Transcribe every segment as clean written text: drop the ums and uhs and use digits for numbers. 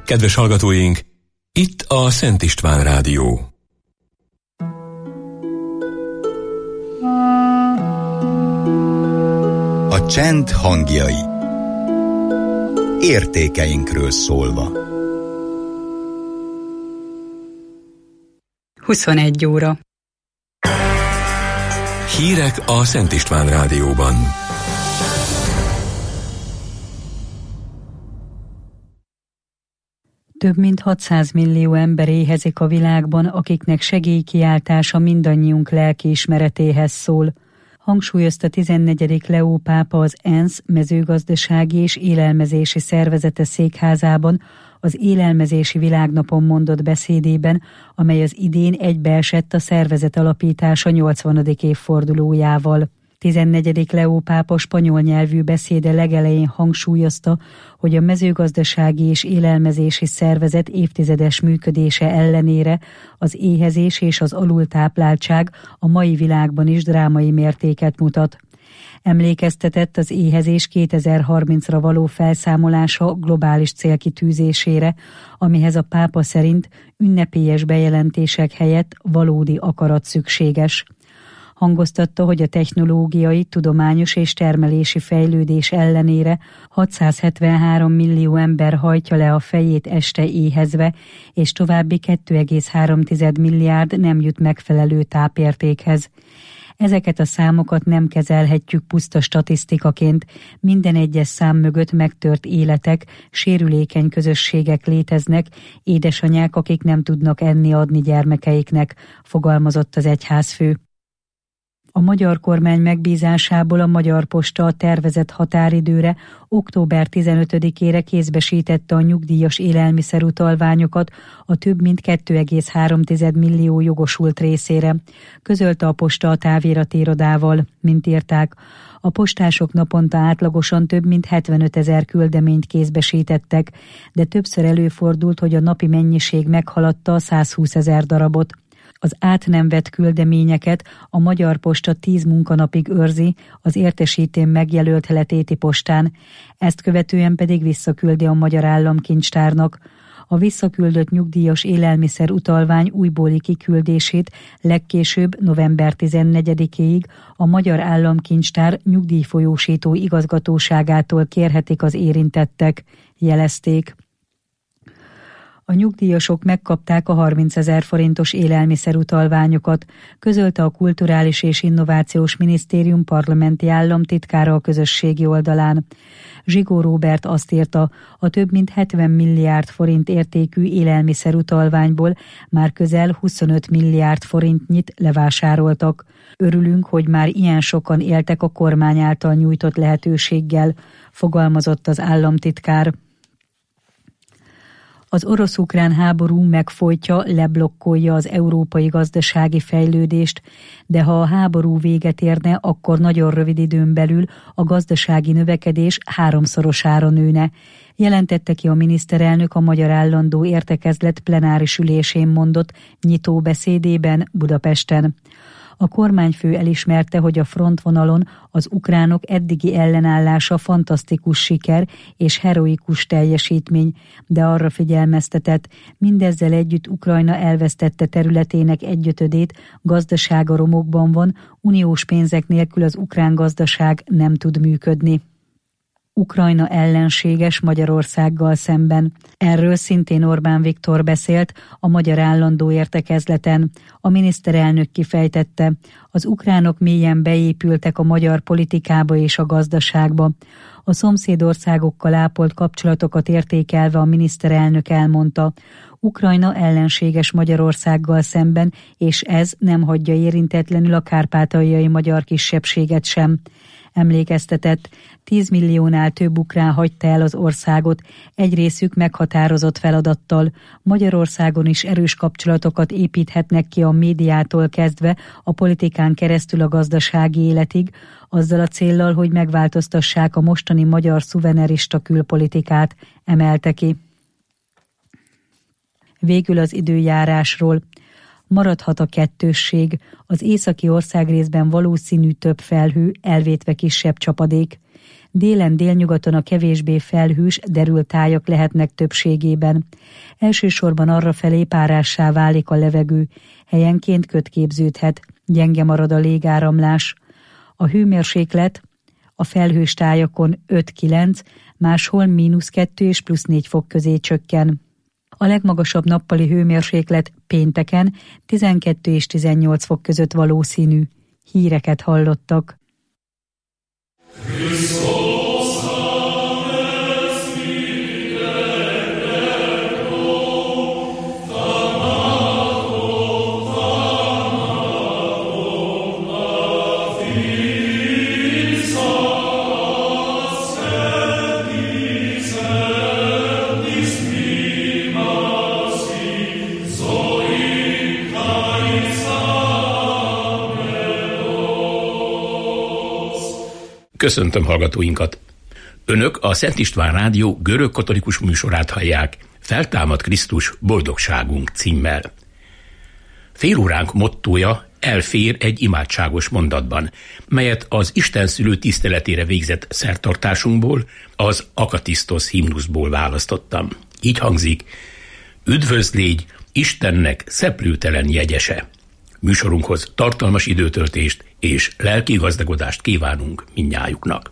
Kedves hallgatóink, itt a Szent István Rádió. A csend hangjai. Értékeinkről szólva. 21 óra. Hírek a Szent István Rádióban. Több mint 600 millió ember éhezik a világban, akiknek segélykiáltása mindannyiunk lelkiismeretéhez szól. Hangsúlyozta 14. Leó pápa az ENSZ mezőgazdasági és élelmezési szervezete székházában az élelmezési világnapon mondott beszédében, amely az idén egybeesett a szervezet alapítása 80. évfordulójával. 14. Leó pápa spanyol nyelvű beszéde legelején hangsúlyozta, hogy a mezőgazdasági és élelmezési szervezet évtizedes működése ellenére az éhezés és az alultápláltság a mai világban is drámai mértéket mutat. Emlékeztetett az éhezés 2030-ra való felszámolása globális célkitűzésére, amihez a pápa szerint ünnepélyes bejelentések helyett valódi akarat szükséges. Hangoztatta, hogy a technológiai, tudományos és termelési fejlődés ellenére 673 millió ember hajtja le a fejét este éhezve, és további 2,3 milliárd nem jut megfelelő tápértékhez. Ezeket a számokat nem kezelhetjük puszta statisztikaként, minden egyes szám mögött megtört életek, sérülékeny közösségek léteznek, édesanyák, akik nem tudnak enni-adni gyermekeiknek, fogalmazott az egyházfő. A magyar kormány megbízásából a Magyar Posta a tervezett határidőre, október 15-ére kézbesítette a nyugdíjas élelmiszerutalványokat a több mint 2,3 millió jogosult részére, közölte a Posta a távirati irodával, mint írták. A postások naponta átlagosan több mint 75 000 küldeményt kézbesítettek, de többször előfordult, hogy a napi mennyiség meghaladta a 120 000 darabot. Az át nem vett küldeményeket a Magyar Posta 10 munkanapig őrzi az értesítén megjelölt Heletéti postán, ezt követően pedig visszaküldi a Magyar Államkincstárnak. A visszaküldött nyugdíjas élelmiszer utalvány újbóli kiküldését legkésőbb november 14-éig a Magyar Államkincstár nyugdíjfolyósító igazgatóságától kérhetik az érintettek, jelezték. A nyugdíjasok megkapták a 30 000 forintos élelmiszerutalványokat, közölte a Kulturális és Innovációs Minisztérium parlamenti államtitkára a közösségi oldalán. Zsigó Róbert azt írta, a több mint 70 milliárd forint értékű élelmiszerutalványból már közel 25 milliárd forintnyit levásároltak. Örülünk, hogy már ilyen sokan éltek a kormány által nyújtott lehetőséggel, fogalmazott az államtitkár. Az orosz-ukrán háború megfojtja, leblokkolja az európai gazdasági fejlődést, de ha a háború véget érne, akkor nagyon rövid időn belül a gazdasági növekedés 3-szorosára nőne, jelentette ki a miniszterelnök a Magyar Állandó Értekezlet plenáris ülésén mondott nyitó beszédében Budapesten. A kormányfő elismerte, hogy a frontvonalon az ukránok eddigi ellenállása fantasztikus siker és heroikus teljesítmény, de arra figyelmeztetett, mindezzel együtt Ukrajna elvesztette területének 1/5, gazdasága romokban van, uniós pénzek nélkül az ukrán gazdaság nem tud működni. Ukrajna ellenséges Magyarországgal szemben. Erről szintén Orbán Viktor beszélt a Magyar Állandó Értekezleten. A miniszterelnök kifejtette, az ukránok mélyen beépültek a magyar politikába és a gazdaságba. A szomszédországokkal ápolt kapcsolatokat értékelve a miniszterelnök elmondta, Ukrajna ellenséges Magyarországgal szemben, és ez nem hagyja érintetlenül a kárpátaljai magyar kisebbséget sem. Emlékeztetett, 10 milliónál több ukrán hagyta el az országot, egy részük meghatározott feladattal. Magyarországon is erős kapcsolatokat építhetnek ki a médiától kezdve a politikán keresztül a gazdasági életig, azzal a céllal, hogy megváltoztassák a mostani magyar szuvenerista külpolitikát, emelte ki. Végül az időjárásról. Maradhat a kettősség, az északi országrészben valószínű több felhő, elvétve kisebb csapadék. Délen délnyugaton a kevésbé felhős, derült tájak lehetnek többségében. Elsősorban arrafelé párássá válik a levegő, helyenként köt képződhet, gyenge marad a légáramlás. A hőmérséklet a felhős tájakon 5-9, máshol -2 és +4 fok közé csökken. A legmagasabb nappali hőmérséklet pénteken 12 és 18 fok között valószínű. Híreket hallottak. Köszöntöm hallgatóinkat! Önök a Szent István Rádió görögkatolikus műsorát hallják, Feltámad Krisztus, boldogságunk címmel. Félóránk mottója elfér egy imádságos mondatban, melyet az Istenszülő tiszteletére végzett szertartásunkból, az Akatisztosz himnuszból választottam. Így hangzik: üdvözl légy Istennek szeplőtelen jegyese! Műsorunkhoz tartalmas időtöltést és lelki gazdagodást kívánunk mindnyájuknak.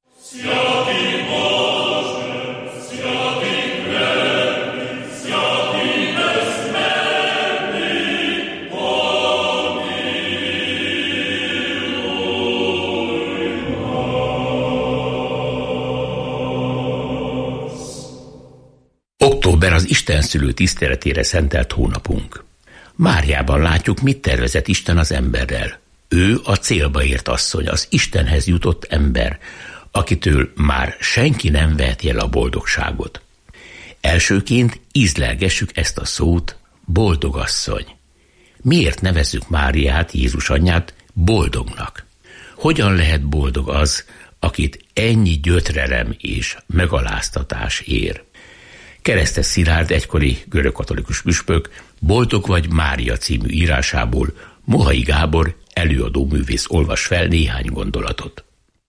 Október az Istenszülő tiszteletére szentelt hónapunk. Máriában látjuk, mit tervezett Isten az emberrel. Ő a célba ért asszony, az Istenhez jutott ember, akitől már senki nem veheti el a boldogságot. Elsőként ízlelgessük ezt a szót, boldogasszony. Miért nevezzük Máriát, Jézus anyját, boldognak? Hogyan lehet boldog az, akit ennyi gyötrelem és megaláztatás ér? Keresztes Szilárd egykori görögkatolikus püspök Boldog vagy Mária című írásából Mohai Gábor előadó művész olvas fel néhány gondolatot.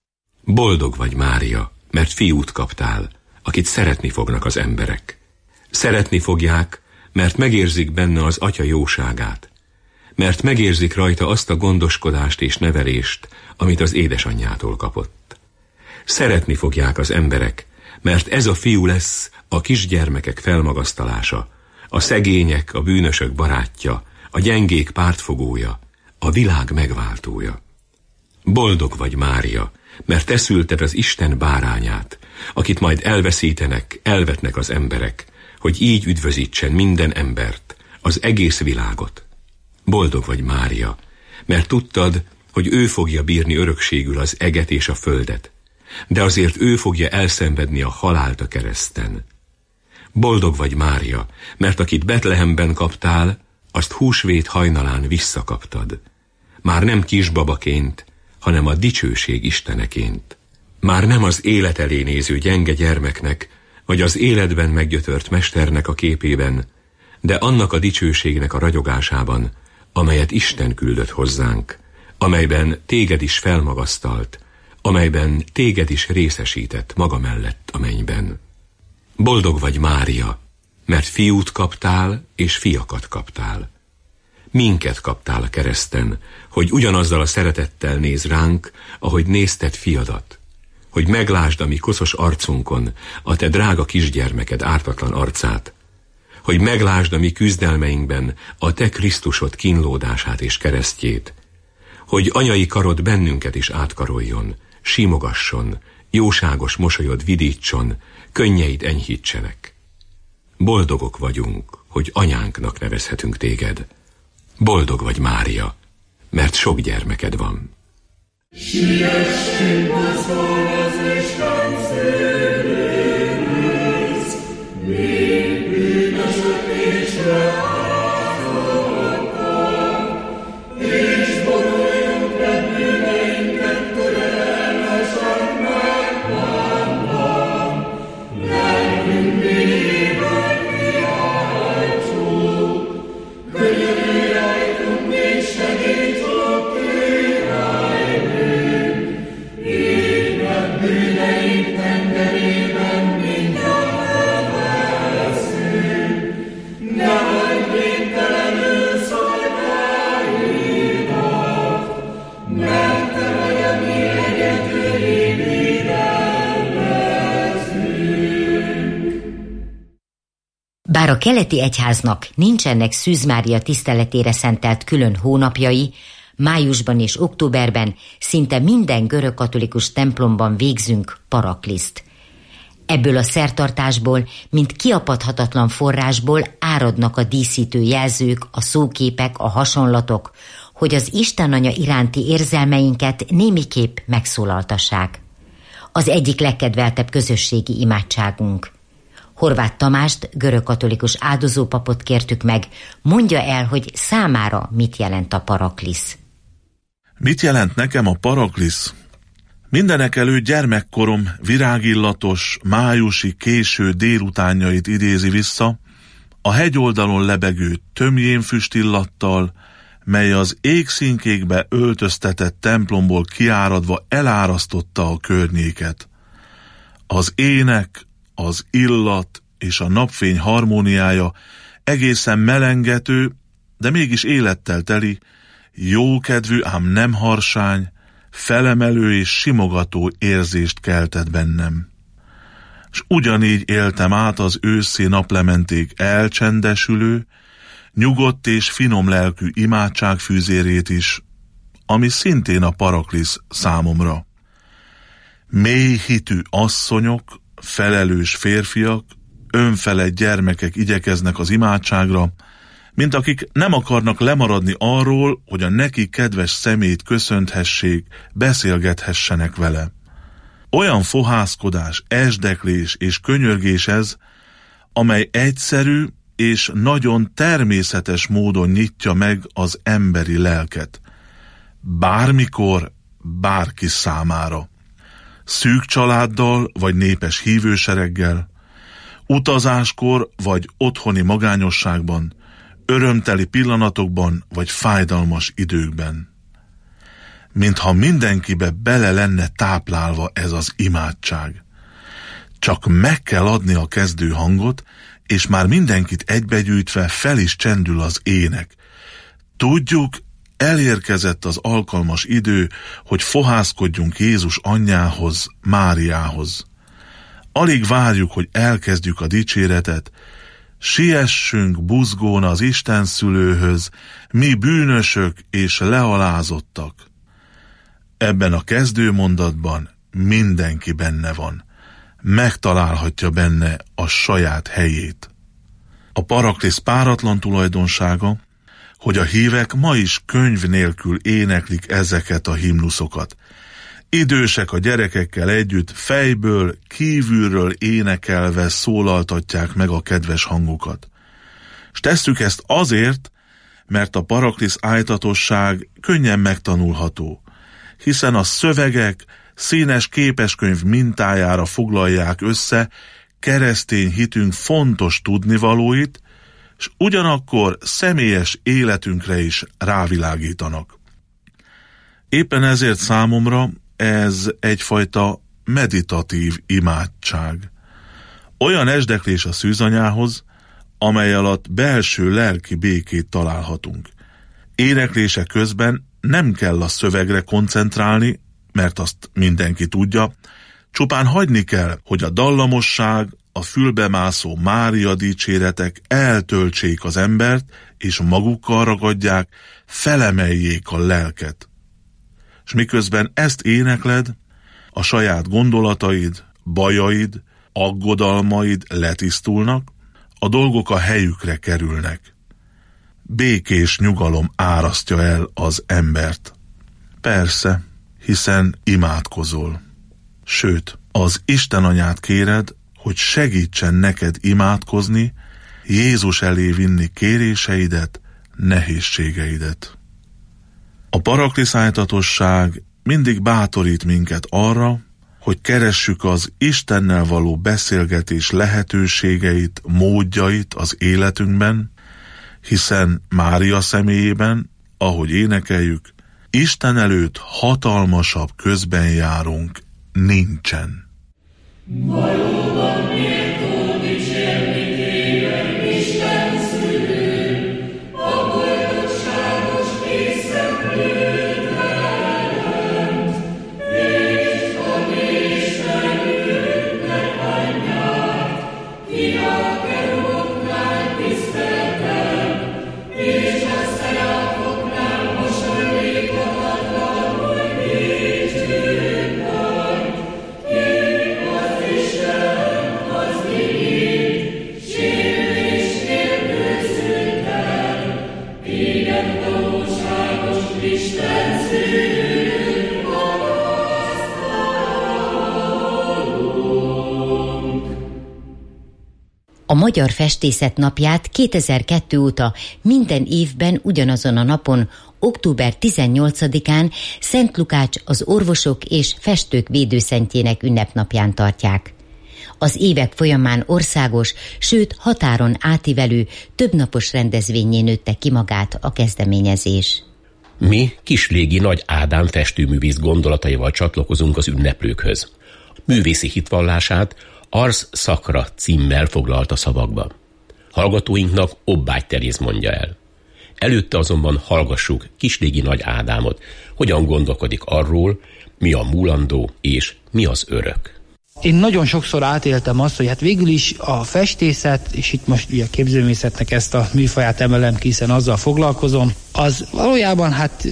Boldog vagy Mária, mert fiút kaptál, akit szeretni fognak az emberek. Szeretni fogják, mert megérzik benne az atya jóságát, mert megérzik rajta azt a gondoskodást és nevelést, amit az édesanyjától kapott. Szeretni fogják az emberek, mert ez a fiú lesz a kisgyermekek felmagasztalása, a szegények, a bűnösök barátja, a gyengék pártfogója, a világ megváltója. Boldog vagy Mária, mert te szülted az Isten bárányát, akit majd elveszítenek, elvetnek az emberek, hogy így üdvözítsen minden embert, az egész világot. Boldog vagy Mária, mert tudtad, hogy ő fogja bírni örökségül az eget és a földet, de azért ő fogja elszenvedni a halált a kereszten. Boldog vagy Mária, mert akit Betlehemben kaptál, azt húsvét hajnalán visszakaptad. Már nem kisbabaként, hanem a dicsőség Isteneként. Már nem az élet elé néző gyenge gyermeknek, vagy az életben meggyötört mesternek a képében, de annak a dicsőségnek a ragyogásában, amelyet Isten küldött hozzánk, amelyben téged is felmagasztalt, amelyben téged is részesített maga mellett a mennyben. Boldog vagy Mária, mert fiút kaptál és fiakat kaptál. Minket kaptál a kereszten, hogy ugyanazzal a szeretettel néz ránk, ahogy nézted fiadat, hogy meglásd a mi koszos arcunkon a te drága kisgyermeked ártatlan arcát, hogy meglásd a mi küzdelmeinkben a te Krisztusod kínlódását és keresztjét, hogy anyai karod bennünket is átkaroljon, simogasson, jóságos mosolyod vidítson, könnyeid enyhítsenek. Boldogok vagyunk, hogy anyánknak nevezhetünk téged. Boldog vagy Mária, mert sok gyermeked van. Siessünk mozgón az Isten széléhez, mi bűnösök és leázoltak, és boruljunk meg bűneinket törelmesen megbánva, lelkünk mélyében kiáltsuk, könyörülj rajtunk, és segíts a kérelmünk, így meg bűneinket Bár a keleti egyháznak nincsenek Szűz Mária tiszteletére szentelt külön hónapjai, májusban és októberben szinte minden görögkatolikus templomban végzünk parakliszt. Ebből a szertartásból, mint kiapadhatatlan forrásból áradnak a díszítő jelzők, a szóképek, a hasonlatok, hogy az Isten Anya iránti érzelmeinket némiképp megszólaltassák. Az egyik legkedveltebb közösségi imádságunk. Horváth Tamást, görögkatolikus áldozópapot kértük meg, mondja el, hogy számára mit jelent a paraklisz. Mit jelent nekem a paraklisz? Mindenekelőtt gyermekkorom virágillatos, májusi késő délutánjait idézi vissza, a hegyoldalon lebegő tömjénfüstillattal, mely az égszínkékbe öltöztetett templomból kiáradva elárasztotta a környéket. Az ének, az illat és a napfény harmóniája egészen melengető, de mégis élettel teli, jókedvű, ám nem harsány, felemelő és simogató érzést keltett bennem. S ugyanígy éltem át az őszi naplementék elcsendesülő, nyugodt és finom lelkű imádságfűzérét is, ami szintén a paraklisz számomra. Mély hitű asszonyok, felelős férfiak, önfelett gyermekek igyekeznek az imádságra, mint akik nem akarnak lemaradni arról, hogy a neki kedves szemét köszönthessék, beszélgethessenek vele. Olyan fohászkodás, esdeklés és könyörgés ez, amely egyszerű és nagyon természetes módon nyitja meg az emberi lelket. Bármikor, bárki számára. Szűk családdal vagy népes hívősereggel, utazáskor vagy otthoni magányosságban, örömteli pillanatokban vagy fájdalmas időkben. Mintha mindenkibe bele lenne táplálva ez az imádság. Csak meg kell adni a kezdő hangot, és már mindenkit egybegyűjtve fel is csendül az ének. Tudjuk, elérkezett az alkalmas idő, hogy fohászkodjunk Jézus anyjához, Máriához. Alig várjuk, hogy elkezdjük a dicséretet. Siessünk buzgón az Isten szülőhöz, mi bűnösök és lealázottak. Ebben a kezdőmondatban mindenki benne van. Megtalálhatja benne a saját helyét. A paraklisz páratlan tulajdonsága, hogy a hívek ma is könyv nélkül éneklik ezeket a himnuszokat. Idősek a gyerekekkel együtt fejből, kívülről énekelve szólaltatják meg a kedves hangukat. S tesszük ezt azért, mert a paraklisz ájtatosság könnyen megtanulható, hiszen a szövegek színes képeskönyv mintájára foglalják össze keresztény hitünk fontos tudnivalóit, s ugyanakkor személyes életünkre is rávilágítanak. Éppen ezért számomra ez egyfajta meditatív imádság. Olyan esdeklés a szűzanyához, amely alatt belső lelki békét találhatunk. Éneklése közben nem kell a szövegre koncentrálni, mert azt mindenki tudja, csupán hagyni kell, hogy a dallamosság, a fülbemászó Mária dicséretek eltöltsék az embert, és magukkal ragadják, felemeljék a lelket. És miközben ezt énekled, a saját gondolataid, bajaid, aggodalmaid letisztulnak, a dolgok a helyükre kerülnek. Békés nyugalom árasztja el az embert. Persze, hiszen imádkozol. Sőt, az Isten anyát kéred, hogy segítsen neked imádkozni, Jézus elé vinni kéréseidet, nehézségeidet. A parakliszájtatosság mindig bátorít minket arra, hogy keressük az Istennel való beszélgetés lehetőségeit, módjait az életünkben, hiszen Mária személyében, ahogy énekeljük, Isten előtt hatalmasabb közbenjárunk nincsen. Valóban méltó dicsérni téged, Isten szülő, a boldogságos észenlődre lent, és a mélységüknek anyját, ki a keruboknál A Magyar Festészet Napját 2002 óta minden évben ugyanazon a napon, október 18-án Szent Lukács az orvosok és festők védőszentjének ünnepnapján tartják. Az évek folyamán országos, sőt határon átívelő, többnapos rendezvényé nőtte ki magát a kezdeményezés. Mi Kislégi Nagy Ádám festőművész gondolataival csatlakozunk az ünneplőkhöz. Művészi hitvallását Ars Sacra címmel foglalta szavakba. Hallgatóinknak Obbágy Teréz mondja el. Előtte azonban hallgassuk Kislégi Nagy Ádámot, hogyan gondolkodik arról, mi a múlandó és mi az örök. Én nagyon sokszor átéltem azt, hogy hát végül is a festészet, és itt most ugye a képzőművészetnek ezt a műfaját emelem ki, hiszen azzal foglalkozom, az valójában hát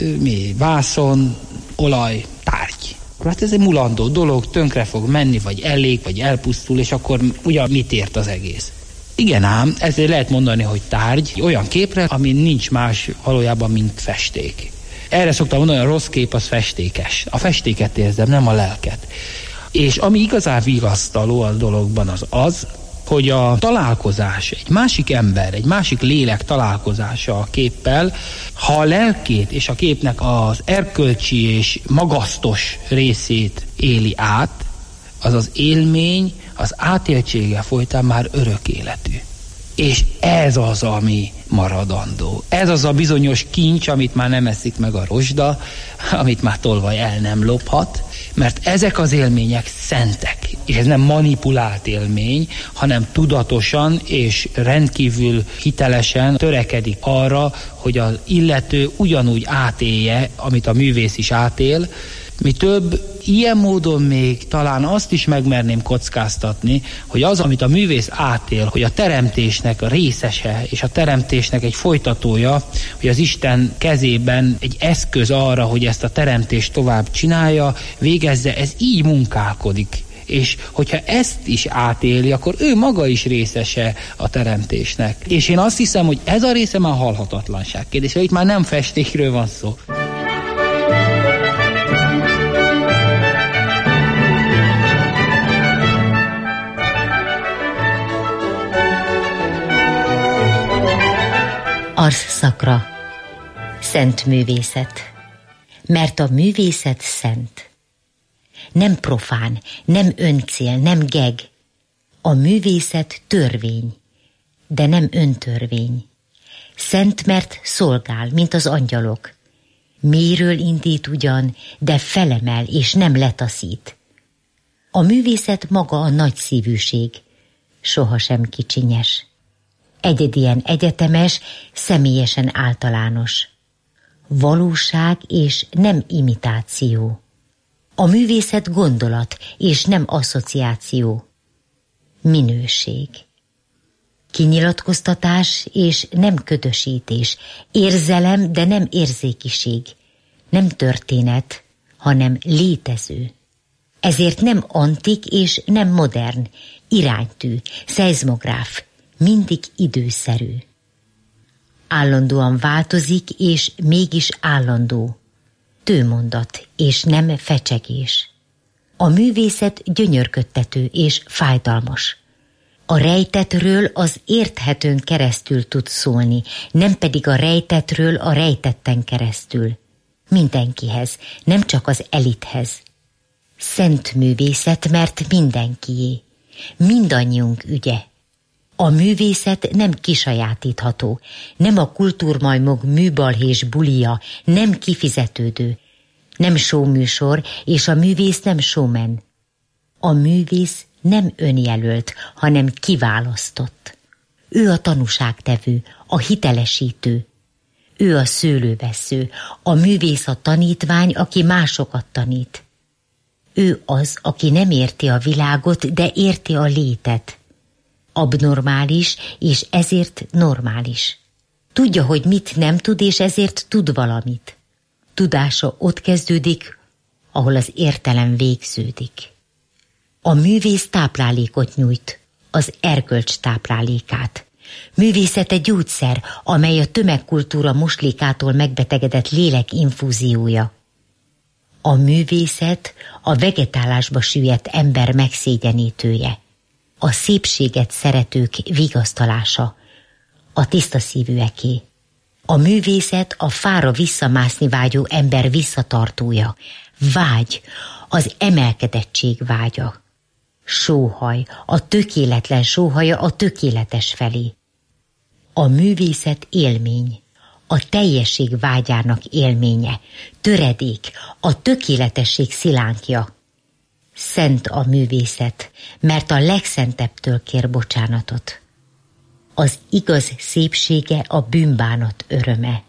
vászon, olaj, tárgy. Hát ez egy mulandó dolog, tönkre fog menni, vagy elég, vagy elpusztul, és akkor ugye mit ért az egész? Igen ám, ezért lehet mondani, hogy tárgy olyan képre, ami nincs más valójában, mint festék. Erre szoktam mondani, hogy a rossz kép az festékes. A festéket érzem, nem a lelket. És ami igazán vigasztaló a dologban az, hogy a találkozás, egy másik ember, egy másik lélek találkozása a képpel, ha a lelkét és a képnek az erkölcsi és magasztos részét éli át, az az élmény az átéltsége folytán már örök életű. És ez az, ami maradandó. Ez az a bizonyos kincs, amit már nem eszik meg a rozsda, amit már tolvaj el nem lophat, mert ezek az élmények szentek, és ez nem manipulált élmény, hanem tudatosan és rendkívül hitelesen törekedik arra, hogy az illető ugyanúgy átélje, amit a művész is átél. Mi több, ilyen módon még talán azt is megmerném kockáztatni, hogy az, amit a művész átél, hogy a teremtésnek a részese, és a teremtésnek egy folytatója, hogy az Isten kezében egy eszköz arra, hogy ezt a teremtést tovább csinálja, végezze, ez így munkálkodik. És hogyha ezt is átéli, akkor ő maga is részese a teremtésnek. És én azt hiszem, hogy ez a része már halhatatlanság kérdése. Itt már nem festékről van szó. Ars Sacra. Szent művészet. Mert a művészet szent. Nem profán, nem öncél, nem geg. A művészet törvény, de nem öntörvény. Szent, mert szolgál, mint az angyalok. Mélyről indít ugyan, de felemel és nem letaszít. A művészet maga a nagyszívűség, sohasem kicsinyes. Egyedien egyetemes, személyesen általános. Valóság és nem imitáció. A művészet gondolat és nem asszociáció. Minőség. Kinyilatkoztatás és nem ködösítés. Érzelem, de nem érzékiség. Nem történet, hanem létező. Ezért nem antik és nem modern, iránytű, szeizmográf, mindig időszerű. Állandóan változik, és mégis állandó. Tőmondat, és nem fecsegés. A művészet gyönyörködtető és fájdalmas. A rejtettről az érthetőn keresztül tud szólni, nem pedig a rejtettről a rejtetten keresztül. Mindenkihez, nem csak az elithez. Szent művészet, mert mindenkié. Mindannyiunk ügye. A művészet nem kisajátítható, nem a kultúrmajmok műbalhés bulia, nem kifizetődő, nem showműsor, és a művész nem showman. A művész nem önjelölt, hanem kiválasztott. Ő a tanúságtevő, a hitelesítő. Ő a szőlővesző, a művész a tanítvány, aki másokat tanít. Ő az, aki nem érti a világot, de érti a létet. Abnormális, és ezért normális. Tudja, hogy mit nem tud, és ezért tud valamit. Tudása ott kezdődik, ahol az értelem végződik. A művész táplálékot nyújt, az erkölcs táplálékát. Művészete gyógyszer, amely a tömegkultúra moslékától megbetegedett lélek infúziója. A művészet a vegetálásba süllyedt ember megszégyenítője. a szépséget szeretők vigasztalása, a tiszta szívűeké. A művészet a fára visszamászni vágyó ember visszatartója. Vágy, az emelkedettség vágya. Sóhaj, a tökéletlen sóhaja a tökéletes felé. A művészet élmény, a teljesség vágyának élménye, töredék, a tökéletesség szilánkja. Szent a művészet, mert a legszentebbtől kér bocsánatot. Az igaz szépsége a bűnbánat öröme.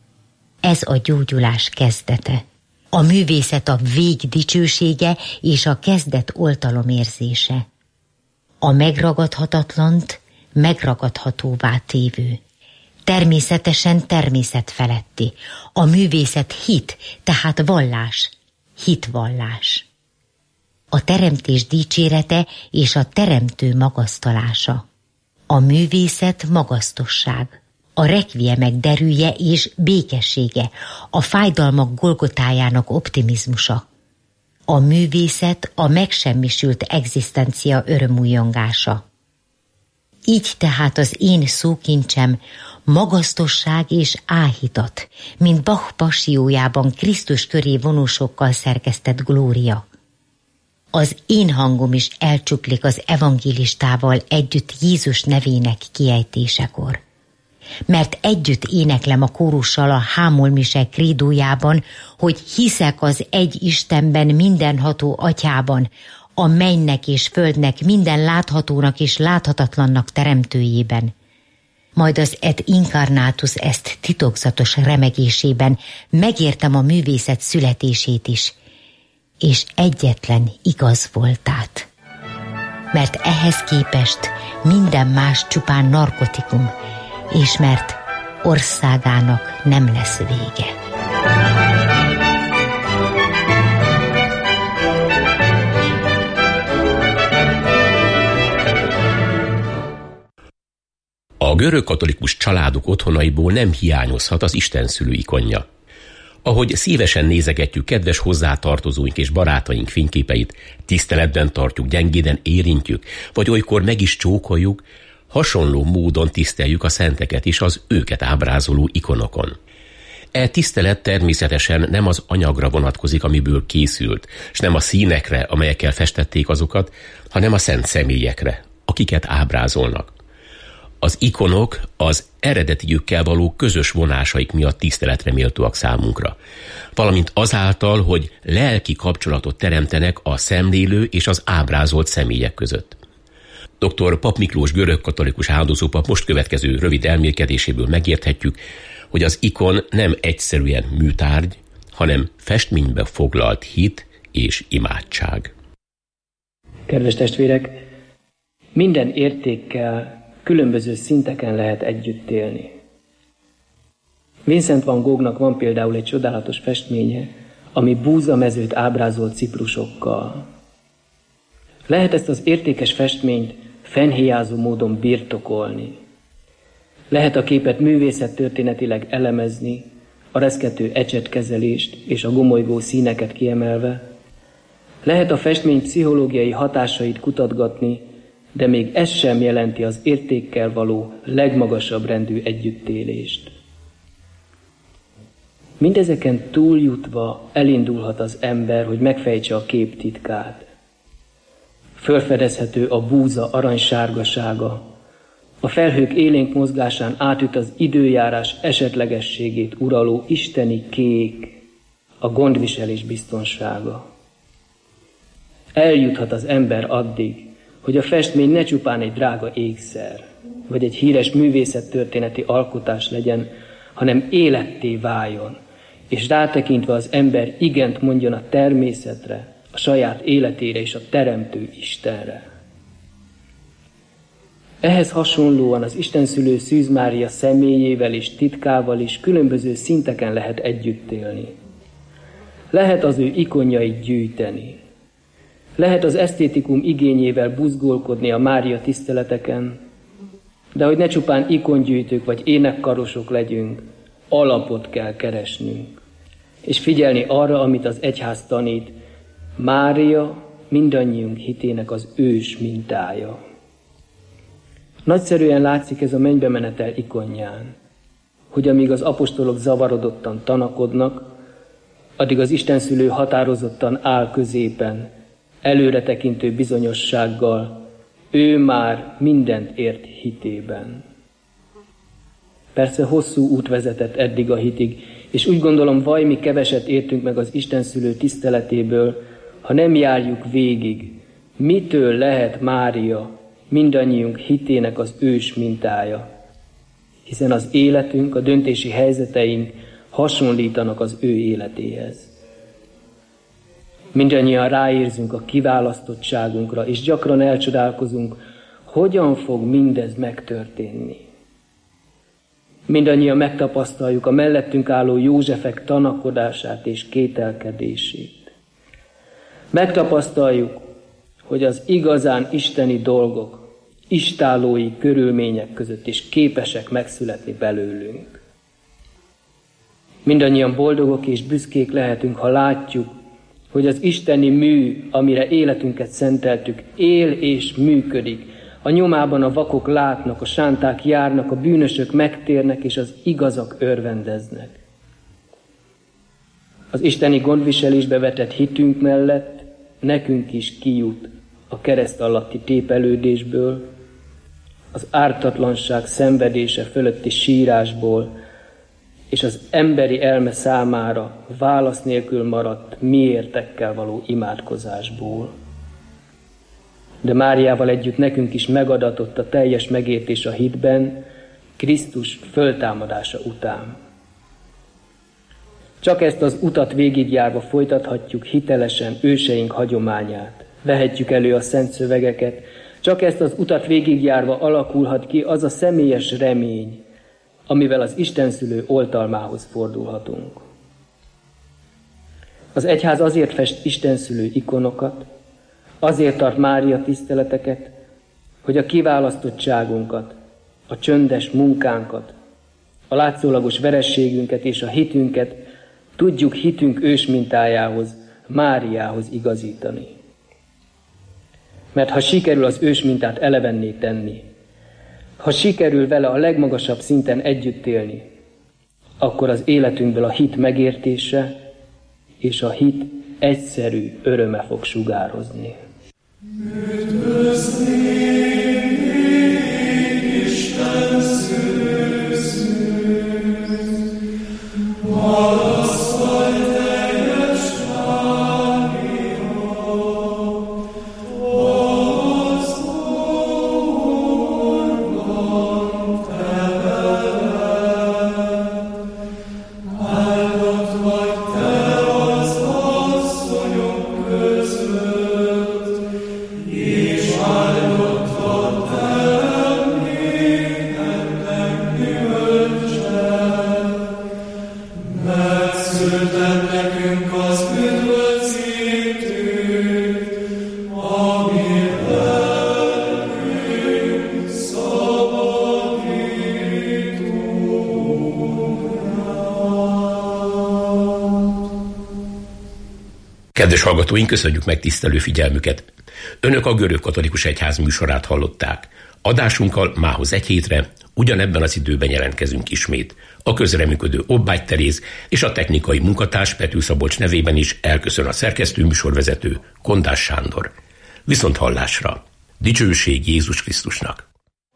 Ez a gyógyulás kezdete. A művészet a vég dicsősége és a kezdet oltalom érzése. A megragadhatatlant megragadhatóvá tévő. Természetesen természet feletti. A művészet hit, tehát vallás, hitvallás. A teremtés dicsérete és a teremtő magasztalása. A művészet magasztosság, a rekviemek derűje és békessége, a fájdalmak Golgotájának optimizmusa. A művészet a megsemmisült egzisztencia örömújongása. Így tehát az én szókincsem magasztosság és áhítat, mint Bach passiójában Krisztus köré vonósokkal szerkesztett glória. Az én hangom is elcsuklik az evangélistával együtt Jézus nevének kiejtésekor. Mert együtt éneklem a kórussal a Hámolmise krédójában, hogy hiszek az egy Istenben, mindenható Atyában, a mennynek és földnek, minden láthatónak és láthatatlannak teremtőjében. Majd az et incarnatus est titokzatos remegésében megértem a művészet születését is, és egyetlen igaz voltát. Mert ehhez képest minden más csupán narkotikum, és mert országának nem lesz vége. A görögkatolikus családok otthonaiból nem hiányozhat az istenszülő ikonja. Ahogy szívesen nézegetjük kedves hozzátartozóink és barátaink fényképeit, tiszteletben tartjuk, gyengéden érintjük, vagy olykor meg is csókoljuk, hasonló módon tiszteljük a szenteket is az őket ábrázoló ikonokon. E tisztelet természetesen nem az anyagra vonatkozik, amiből készült, s nem a színekre, amelyekkel festették azokat, hanem a szent személyekre, akiket ábrázolnak. Az ikonok az eredetiükkel való közös vonásaik miatt tiszteletre méltóak számunkra, valamint azáltal, hogy lelki kapcsolatot teremtenek a szemlélő és az ábrázolt személyek között. Dr. Pap Miklós görögkatolikus áldozópap most következő rövid elmélkedéséből megérthetjük, hogy az ikon nem egyszerűen műtárgy, hanem festménybe foglalt hit és imádság. Kedves testvérek, minden értékkel különböző szinteken lehet együtt élni. Vincent van Goghnak van például egy csodálatos festménye, ami búzamezőt ábrázol ciprusokkal. Lehet ezt az értékes festményt fennhéjázó módon birtokolni. Lehet a képet művészettörténetileg elemezni, a reszkető ecsetkezelést és a gomolygó színeket kiemelve. Lehet a festmény pszichológiai hatásait kutatgatni, de még ez sem jelenti az értékkel való legmagasabb rendű együttélést. Mindezeken túljutva elindulhat az ember, hogy megfejtse a kép titkát. Fölfedezhető a búza aranysárgasága, a felhők élénk mozgásán átüt az időjárás esetlegességét uraló isteni kék, a gondviselés biztonsága. Eljuthat az ember addig, hogy a festmény ne csupán egy drága ékszer, vagy egy híres művészettörténeti alkotás legyen, hanem életté váljon, és rátekintve az ember igent mondjon a természetre, a saját életére és a teremtő Istenre. Ehhez hasonlóan az istenszülő Szűz Mária személyével és titkával is különböző szinteken lehet együtt élni. Lehet az ő ikonjait gyűjteni. Lehet az esztétikum igényével buzgolkodni a Mária tiszteleteken, de hogy ne csupán ikongyűjtők vagy énekkarosok legyünk, alapot kell keresnünk, és figyelni arra, amit az egyház tanít, Mária mindannyiunk hitének az ős mintája. Nagyszerűen látszik ez a mennybe menetel ikonján, hogy amíg az apostolok zavarodottan tanakodnak, addig az Istenszülő határozottan áll középen, előretekintő bizonyossággal, ő már mindent ért hitében. Persze hosszú út vezetett eddig a hitig, és úgy gondolom, vajmi keveset értünk meg az Istenszülő tiszteletéből, ha nem járjuk végig, mitől lehet Mária mindannyiunk hitének az ős mintája. Hiszen az életünk, a döntési helyzeteink hasonlítanak az ő életéhez. Mindannyian ráérzünk a kiválasztottságunkra, és gyakran elcsodálkozunk, hogyan fog mindez megtörténni. Mindannyian megtapasztaljuk a mellettünk álló Józsefek tanakodását és kételkedését. Megtapasztaljuk, hogy az igazán isteni dolgok istállói körülmények között is képesek megszületni belőlünk. Mindannyian boldogok és büszkék lehetünk, ha látjuk, hogy az isteni mű, amire életünket szenteltük, él és működik. A nyomában a vakok látnak, a sánták járnak, a bűnösök megtérnek, és az igazak örvendeznek. Az isteni gondviselésbe vetett hitünk mellett nekünk is kijut a kereszt alatti tépelődésből, az ártatlanság szenvedése fölötti sírásból, és az emberi elme számára válasz nélkül maradt miértekkel való imádkozásból. De Máriával együtt nekünk is megadatott a teljes megértés a hitben, Krisztus föltámadása után. Csak ezt az utat végigjárva folytathatjuk hitelesen őseink hagyományát, vehetjük elő a szent szövegeket, csak ezt az utat végigjárva alakulhat ki az a személyes remény, amivel az Istenszülő oltalmához fordulhatunk. Az egyház azért fest Istenszülő ikonokat, azért tart Mária tiszteleteket, hogy a kiválasztottságunkat, a csöndes munkánkat, a látszólagos verességünket és a hitünket tudjuk hitünk ősmintájához, Máriához igazítani. Mert ha sikerül az ősmintát elevenné tenni, ha sikerül vele a legmagasabb szinten együtt élni, akkor az életünkből a hit megértése és a hit egyszerű öröme fog sugározni. Isten szűzünk, malasz vagy teljes Mária, az Úrban te veled, áldott vagy te az asszonyok között, és áldott vagy te mindennek gyümölcse, mert szülted nekünk az üdvözítőt, ami lelkünk szabadítója. Kedves hallgatóink, köszönjük megtisztelő figyelmüket! Önök a Görögkatolikus Egyház műsorát hallották. Adásunkkal mához egy hétre, ugyanebben az időben jelentkezünk ismét. A közreműködő Obbágy Teréz és a technikai munkatárs Pető Szabolcs nevében is elköszön a szerkesztő műsorvezető Kondás Sándor. Viszont hallásra! Dicsőség Jézus Krisztusnak!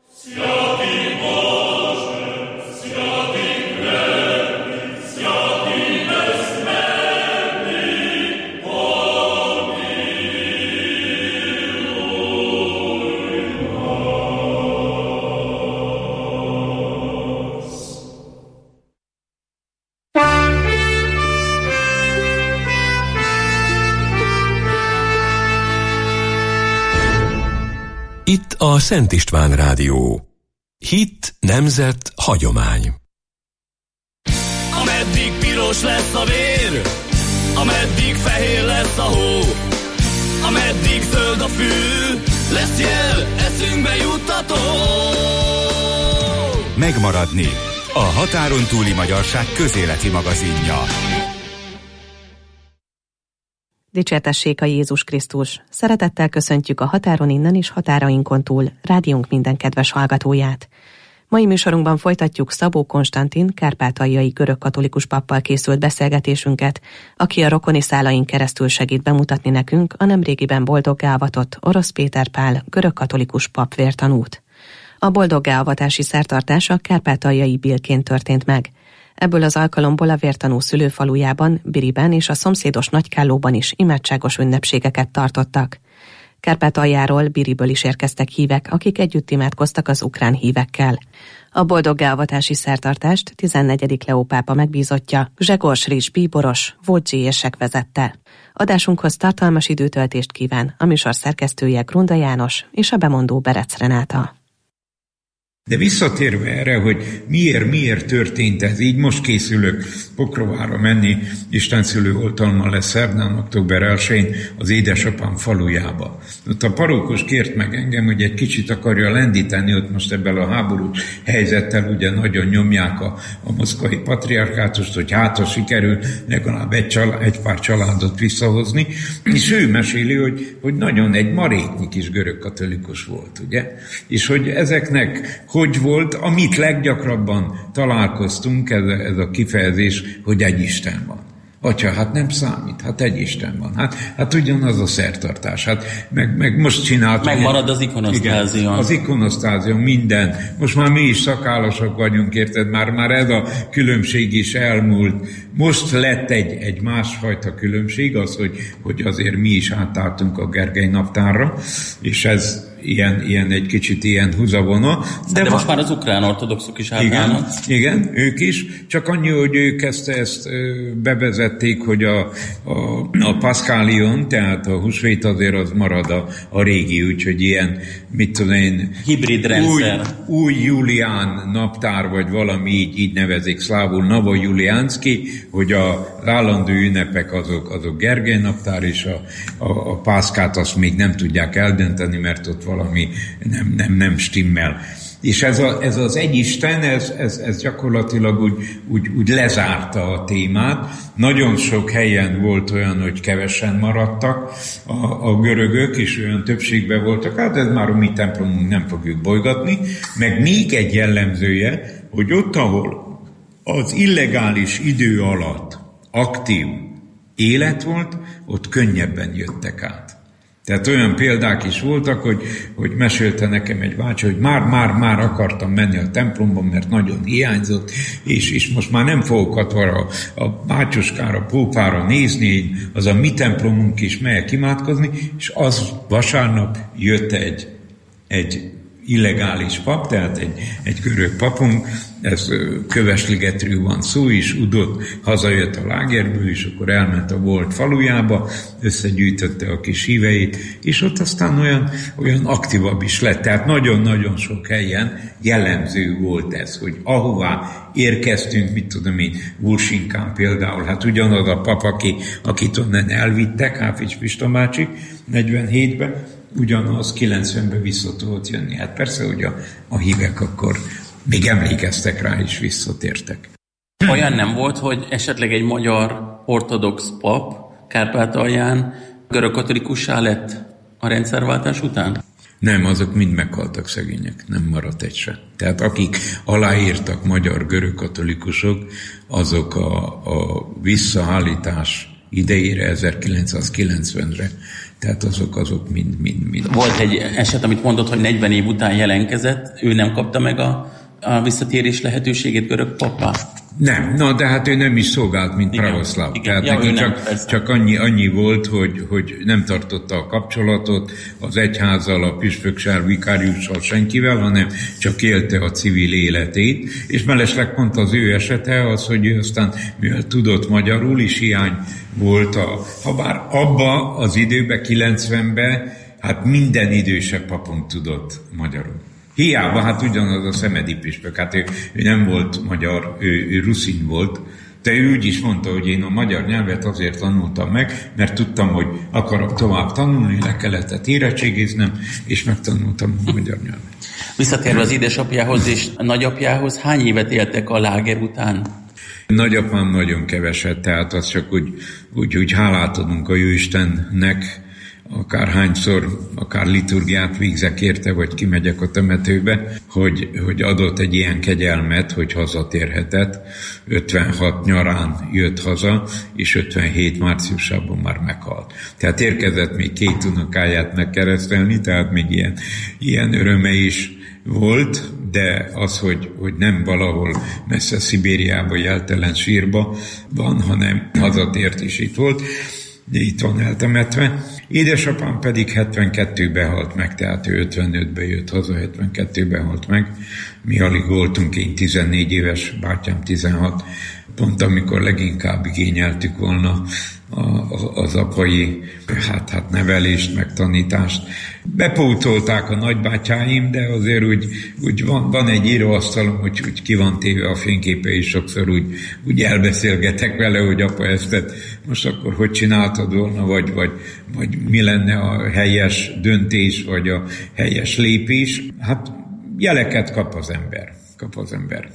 Itt a Szent István Rádió. Hit, nemzet, hagyomány. Ameddig piros lesz a vér, ameddig fehér lesz a hó, ameddig zöld a fű, lesz jel, eszünkbe juttató. Megmaradni. A határon túli magyarság közéleti magazinja. Dicsértessék a Jézus Krisztus! Szeretettel köszöntjük a határon innen és határainkon túl rádiónk minden kedves hallgatóját. Mai műsorunkban folytatjuk Szabó Konstantin kárpátaljai görögkatolikus pappal készült beszélgetésünket, aki a rokoni szálain keresztül segít bemutatni nekünk a nemrégiben boldoggá avatott Orosz Péter Pál görögkatolikus pap vértanút. A boldoggá avatási szertartás a kárpátaljai Bilkén történt meg. Ebből az alkalomból a vértanú szülőfalujában, Biriben és a szomszédos Nagykállóban is imádságos ünnepségeket tartottak. Kárpátaljáról, Biriből is érkeztek hívek, akik együtt imádkoztak az ukrán hívekkel. A boldoggá avatási szertartást 14. Leó pápa megbízottja, Grzegorz Rizs bíboros, Wojciech vezette. Adásunkhoz tartalmas időtöltést kíván a műsor szerkesztője Grunda János és a bemondó Berec Renáta. De visszatérve erre, hogy miért történt ez, így most készülök Pokrovára menni, Isten szülő oltalma lesz szerdán, október 1-én az édesapám falujába. Ott a parókos kért meg engem, hogy egy kicsit akarja lendíteni, ott most ebben a háborús helyzettel ugye nagyon nyomják a moszkvai patriarkátust, hogy ha sikerül legalább egy pár családot visszahozni, és ő meséli, hogy nagyon egy maréknyi kis görögkatolikus volt, ugye? És hogy ezeknek hogy volt, amit leggyakrabban találkoztunk, ez a kifejezés, hogy egy Isten van. Atya, hát nem számít, hát egy Isten van. Hát ugyanaz a szertartás. Meg most csináltuk. Megmarad az ikonosztázion. Az ikonosztázion, minden. Most már mi is szakállasok vagyunk, érted? Már ez a különbség is elmúlt. Most lett egy másfajta különbség, az, hogy azért mi is átálltunk a Gergely naptárra, és ez ilyen egy kicsit ilyen húzavona. De most már az ukrán ortodoxok is átállnak. Igen, ők is. Csak annyi, hogy ők ezt bevezették, hogy a Paszkálion, tehát a húsvét azért az marad a régi, úgyhogy ilyen, mit tudom én, hibrid rendszer. Új Julián naptár, vagy valami így nevezik szlávul, Nova Juliánszki, hogy az állandó ünnepek azok Gergely naptár, és a Pászkát azt még nem tudják eldönteni, mert ott valami nem stimmel. És ez az egy Isten, ez gyakorlatilag úgy lezárta a témát. Nagyon sok helyen volt olyan, hogy kevesen maradtak a görögök, és olyan többségben voltak, hát ez már a mi templomunk, nem fogjuk bolygatni. Meg még egy jellemzője, hogy ott, ahol az illegális idő alatt aktív élet volt, ott könnyebben jöttek át. Tehát olyan példák is voltak, hogy mesélte nekem egy bácsi, hogy már akartam menni a templomban, mert nagyon hiányzott, és most már nem fogok a bácsoskára, pópára nézni, az a mi templomunk is, melyek imádkozni, és az vasárnap jött egy illegális pap, tehát egy görög papunk, ez Kövesligetről van szó is, Udot hazajött a lágerből, és akkor elment a volt falujába, összegyűjtötte a kis híveit, és ott aztán olyan aktívabb is lett. Tehát nagyon-nagyon sok helyen jellemző volt ez, hogy ahová érkeztünk, mit tudom én, Vulsinkán például, hát ugyanaz a pap, akit onnan elvittek, Háfics Pista bácsik, 47-ben, ugyanaz 90-ben vissza tudott jönni. Hát persze, hogy a hívek akkor még emlékeztek rá, és visszatértek. Olyan nem volt, hogy esetleg egy magyar ortodox pap Kárpátalján görögkatolikussá lett a rendszerváltás után? Nem, azok mind meghaltak szegények, nem maradt egy se. Tehát akik aláírtak magyar görögkatolikusok, azok a visszaállítás idejére, 1990-re, tehát azok mind. Volt egy eset, amit mondott, hogy 40 év után jelentkezett, ő nem kapta meg a visszatérés lehetőségét görög pappá? Nem, de hát ő nem is szolgált, mint pravoszláv. Tehát neki csak annyi volt, hogy nem tartotta a kapcsolatot az egyházzal, a püspöksár vikáriussal, senkivel, hanem csak élte a civil életét, és mellesleg pont az ő esete az, hogy ő aztán, mivel tudott magyarul is, hiány volt habár abba az időben, 90-ben, hát minden idősebb papunk tudott magyarul. Hiába, hát ugyanaz a szemedi püspök, hát ő nem volt magyar, ő ruszin volt, de ő úgy is mondta, hogy én a magyar nyelvet azért tanultam meg, mert tudtam, hogy akarok tovább tanulni, le kellett érettségiznem, és megtanultam a magyar nyelvet. Visszatérve az édesapjához és a nagyapjához, hány évet éltek a láger után? Nagyapám nagyon keveset, tehát az csak úgy hálát adunk a Jóistennek, akárhányszor, akár liturgiát végzek érte, vagy kimegyek a temetőbe, hogy adott egy ilyen kegyelmet, hogy hazatérhetett. 56 nyarán jött haza, és 57 márciusában már meghalt. Tehát érkezett még 2 unokáját megkeresztelni, tehát még ilyen öröme is volt, de az, hogy nem valahol messze Szibériába, jeltelen sírba van, hanem hazatért is itt volt, itt van eltemetve. Édesapám pedig 72-ben halt meg, tehát ő 55-ben jött haza, 72-ben halt meg. Mi alig voltunk, én 14 éves, bátyám 16, pont amikor leginkább igényeltük volna az apai nevelést, meg tanítást. Bepótolták a nagybátyáim, de azért úgy van egy íróasztalom, hogy ki van téve a fényképe, és sokszor úgy elbeszélgetek vele, hogy apa, ezt most akkor hogy csináltad volna, vagy mi lenne a helyes döntés, vagy a helyes lépés. Hát jeleket kap az ember.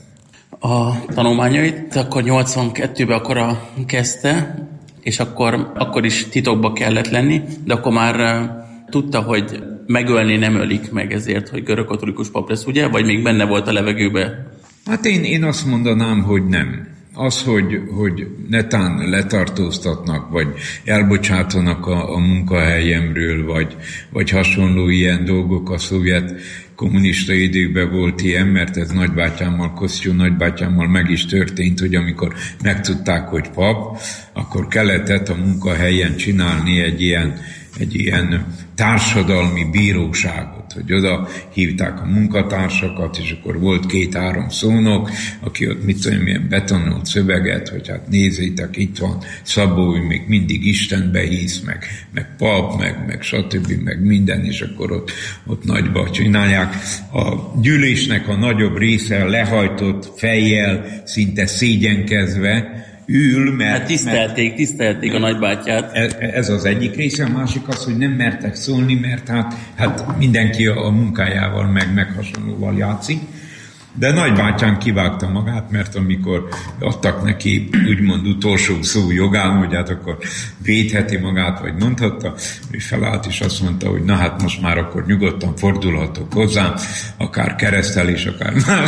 A tanulmányait akkor 82-ben akkora kezdte, és akkor is titokba kellett lenni, de akkor már tudta, hogy megölni nem ölik meg ezért, hogy görögkatolikus pap lesz, ugye? Vagy még benne volt a levegőbe? Hát én azt mondanám, hogy nem. Az, hogy netán letartóztatnak, vagy elbocsátanak a munkahelyemről, vagy hasonló ilyen dolgok, a szovjet kommunista időkben volt ilyen, mert ez Kosztyó nagybátyámmal meg is történt, hogy amikor megtudták, hogy pap, akkor kellett a munkahelyen csinálni egy ilyen társadalmi bíróságot, hogy oda hívták a munkatársakat, és akkor volt 2-3 szónok, aki ott milyen betonolt szöveget, hogy hát nézzétek, itt van Szabó, még mindig Istenbe hisz, meg pap, meg stb., meg minden, és akkor ott nagyba csinálják. A gyűlésnek a nagyobb része lehajtott fejjel, szinte szégyenkezve ül, mert tisztelték a nagybátyát. Ez az egyik része, a másik az, hogy nem mertek szólni, mert hát mindenki a munkájával meg hasonlóval játszik. De nagybátyám kivágta magát, mert amikor adtak neki úgymond utolsó szó jogán, hogy hát akkor védheti magát, vagy mondhatta, ő felállt és azt mondta, hogy na hát most már akkor nyugodtan fordulhatok hozzám, akár keresztelés, akár más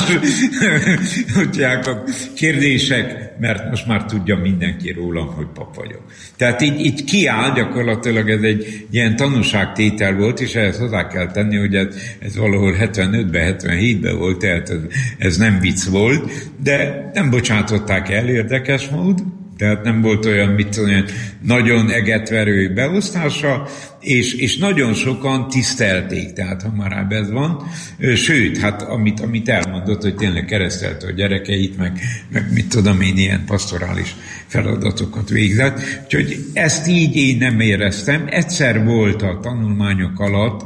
a kérdések, mert most már tudja mindenki rólam, hogy pap vagyok. Tehát így kiáll, gyakorlatilag ez egy ilyen tanúságtétel volt, és ehhez hozzá kell tenni, hogy ez valahol 75-ben, 77-ben volt, tehát ez nem vicc volt, de nem bocsátották el érdekes mód, tehát nem volt olyan, nagyon egetverő beosztása, és nagyon sokan tisztelték, tehát ha már ez van. Sőt, hát amit elmondott, hogy tényleg keresztelte a gyerekeit, meg ilyen pastorális feladatokat végzett. Úgyhogy ezt így én nem éreztem. Egyszer volt a tanulmányok alatt,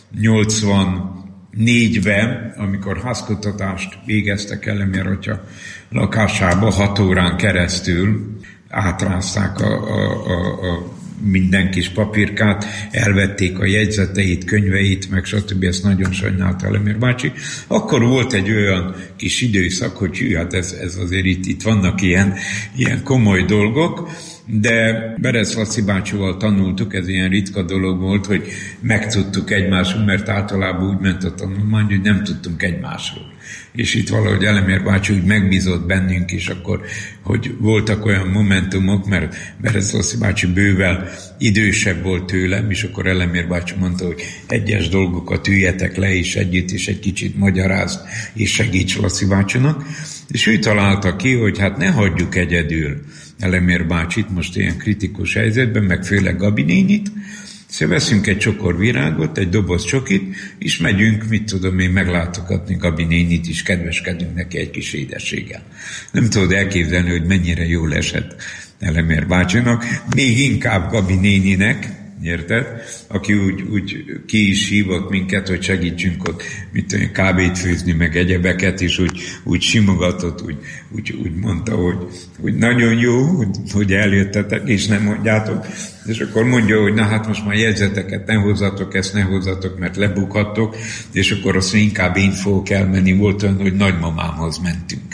84-ben, amikor házkutatást végeztek Elemér atya lakásába, 6 órán keresztül átrázták a minden kis papírkát, elvették a jegyzeteit, könyveit, meg stb. Ezt nagyon sajnálta Elemér bácsi. Akkor volt egy olyan kis időszak, hogy hát ez azért itt vannak ilyen komoly dolgok, de Beresz Laci bácsival tanultuk, ez ilyen ritka dolog volt, hogy megtudtuk egymásról, mert általában úgy ment a tanulmány, hogy nem tudtunk egymásról. És itt valahogy Elemér bácsi úgy megbízott bennünk is akkor, hogy voltak olyan momentumok, mert Beresz Laci bácsi bővel idősebb volt tőlem, és akkor Elemér bácsi mondta, hogy egyes dolgokat üljetek le is együtt, és egy kicsit magyarázd, és segíts Laci bácsinak. És ő találta ki, hogy hát ne hagyjuk egyedül Elemér bácsit most ilyen kritikus helyzetben, meg főleg Gabi nénit, szóval veszünk egy csokor virágot, egy doboz csokit, és megyünk, meglátogatni Gabi nénit is, kedveskedünk neki egy kis édességgel. Nem tudod elképzelni, hogy mennyire jól esett Elemér bácsinak, még inkább Gabi néninek, érted? Aki úgy ki is hívott minket, hogy segítsünk ott, kábét főzni, meg egyebeket, és úgy simogatott, úgy mondta, hogy nagyon jó, hogy eljöttetek, és nem mondjátok. És akkor mondja, hogy na hát most már jegyzeteket ne hozzatok, ezt ne hozzatok, mert lebukhattok, és akkor azt inkább én fogok elmenni. Volt olyan, hogy nagymamámhoz mentünk.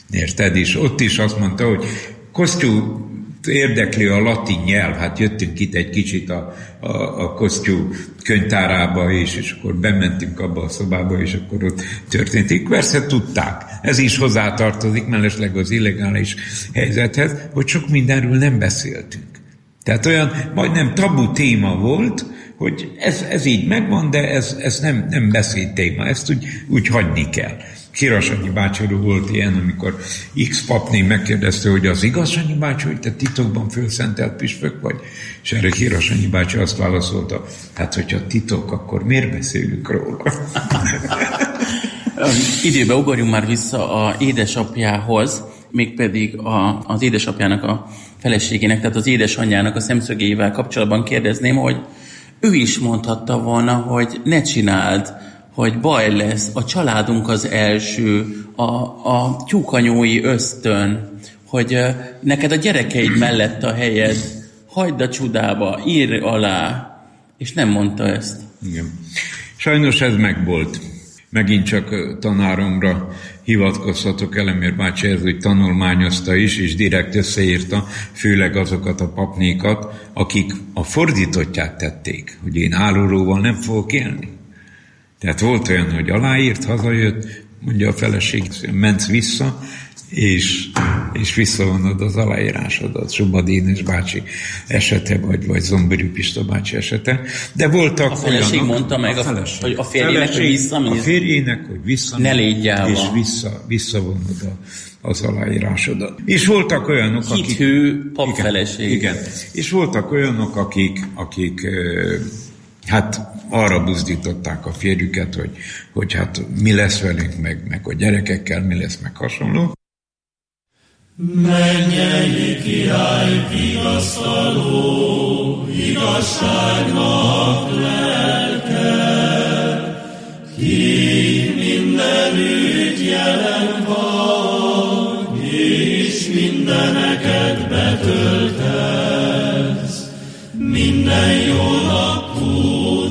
Érted? És ott is azt mondta, hogy Kosztyú érdekli a latin nyelv, hát jöttünk itt egy kicsit a Kosztyú könyvtárába is, és akkor bementünk abba a szobába, és akkor ott történt. Persze tudták, ez is hozzátartozik mellesleg az illegális helyzethez, hogy sok mindenről nem beszéltünk. Tehát olyan majdnem tabu téma volt, hogy ez így megvan, de ez nem beszéd téma, ezt úgy hagyni kell. Kirasanyi bácsiról volt ilyen, amikor X papné megkérdezte, hogy az igaz, Sanyi bácsi, hogy te titokban fölszentelt püspök vagy? És erre Kirasanyi bácsi azt válaszolta, hát hogyha titok, akkor miért beszélünk róla? Időbe ugorjunk már vissza a édesapjához, mégpedig az édesapjának a feleségének, tehát az édesanyjának a szemszögével kapcsolatban kérdezném, hogy ő is mondhatta volna, hogy ne csináld, hogy baj lesz, a családunk az első, a tyúkanyói ösztön, hogy neked a gyerekeid mellett a helyed, hagyd a csudába, írj alá, és nem mondta ezt. Igen. Sajnos ez megvolt. Megint csak tanáromra hivatkozhatok, Elemér bácsi ez, hogy tanulmányozta is, és direkt összeírta, főleg azokat a papnékat, akik a fordítottját tették, hogy én állóróval nem fogok élni. Tehát volt olyan, hogy aláírt, hazajött, mondja a feleség, mentsz vissza, és visszavonod az aláírásodat. Suba Dénes bácsi esete, vagy Zombori Pista bácsi esete. De voltak a feleség olyanok, mondta meg, hogy a férjének, hogy visszamész. A férjének, hogy visszamész. Ne légy gyáva. És visszavonod az aláírásodat. És voltak olyanok, akik... Hithű papfeleség. Igen. És voltak olyanok, akik hát arra buzdították a férjüket, hogy hát mi lesz velünk, meg a gyerekekkel, mi lesz, meg hasonló. Mennyei király vigasztaló, igazságnak lelke, ki mindenütt jelen van, és mindeneket betöltesz, minden jó nap tud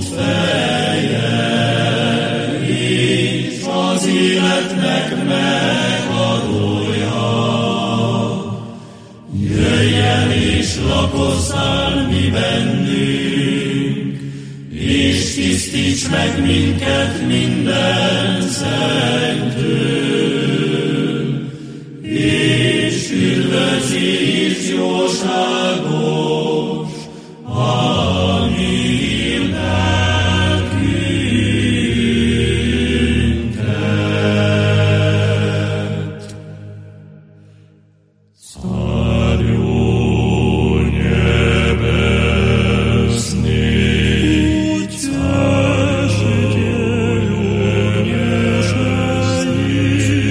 feljel, és az életnek megadója. Jöjj el és lakozzál mi bennünk, és tisztíts meg minket minden szentől, és üdvözíts jóságos, amin lelkünket. Szárjon nyebezni, szárjon nyebezni,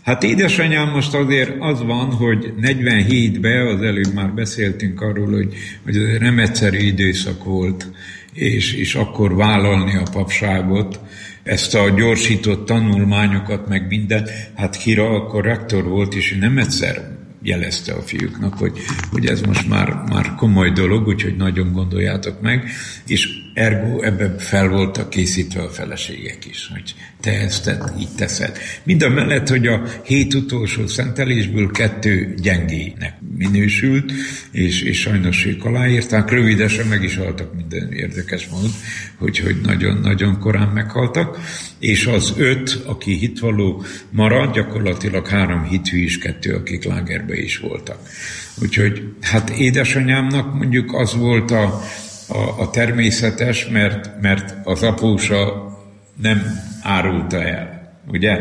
Hát édesanyám most azért az van, hogy 47-ben, az előbb már beszéltünk arról, hogy ez nem egyszerű időszak volt, és akkor vállalni a papságot, ezt a gyorsított tanulmányokat, meg minden, hát Hira akkor rektor volt, és nem egyszer jelezte a fiúknak, hogy ez most már komoly dolog, úgyhogy nagyon gondoljátok meg, és ergo ebben fel voltak készítve a feleségek is, hogy te ezt így teszed. Mindamellett, hogy a 7 utolsó szentelésből 2 gyengének minősült, és sajnos ők aláírták, rövidesen meg is haltak minden érdekes mód, hogy nagyon-nagyon korán meghaltak, és az 5, aki hitvaló marad, gyakorlatilag 3 hithű is, 2, akik lágerbe is voltak. Úgyhogy hát édesanyámnak mondjuk az volt a természetes, mert az apósa nem árulta el, ugye?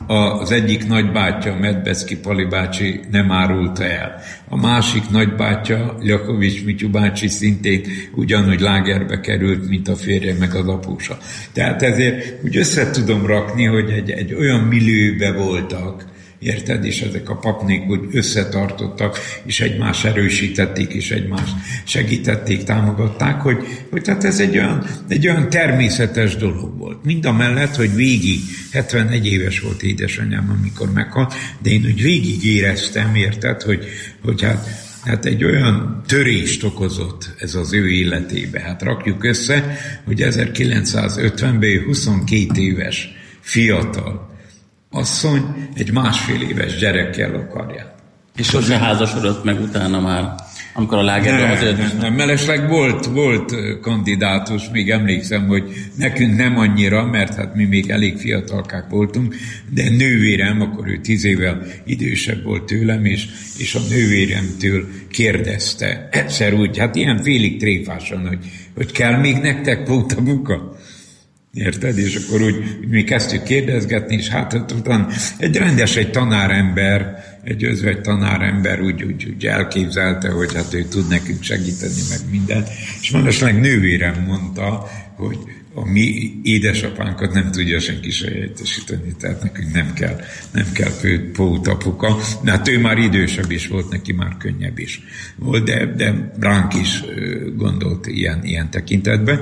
Az egyik nagybátyja, Medbecki Pali bácsi nem árulta el. A másik nagybátyja, Jakovics Mityu bácsi szintén ugyanúgy lágerbe került, mint a férje meg az apósa. Tehát ezért úgy össze tudom rakni, hogy egy olyan millióbe voltak, érted? És ezek a papnék úgy összetartottak, és egymást erősítették, és egymást segítették, támogatták, hogy tehát ez egy olyan természetes dolog volt. Mindamellett, hogy végig, 71 éves volt édesanyám, amikor meghalt, de én úgy végig éreztem, érted, hogy hát egy olyan törést okozott ez az ő életébe. Hát rakjuk össze, hogy 1950-ben 22 éves fiatal asszony egy 1,5 éves gyerekkel akarja. És sosem házasodott meg utána már, amikor a lágerben azért... Nem. Mellesleg volt kandidátus, még emlékszem, hogy nekünk nem annyira, mert hát mi még elég fiatalkák voltunk, de nővérem, akkor ő 10 évvel idősebb volt tőlem, és a nővéremtől kérdezte egyszer úgy, hát ilyen félig tréfásan, hogy kell még nektek pótabuka? Érted? És akkor úgy mi kezdtük kérdezgetni, és hát utána egy tanárember, egy özvegy tanárember úgy elképzelte, hogy hát ő tud nekünk segíteni, meg mindent. És mellesleg nővérem mondta, hogy a mi édesapánkat nem tudja senki se helyettesíteni, tehát nekünk nem kell pótapuka. Hát ő már idősebb is volt, neki már könnyebb is volt, de ránk is gondolt ilyen tekintetben.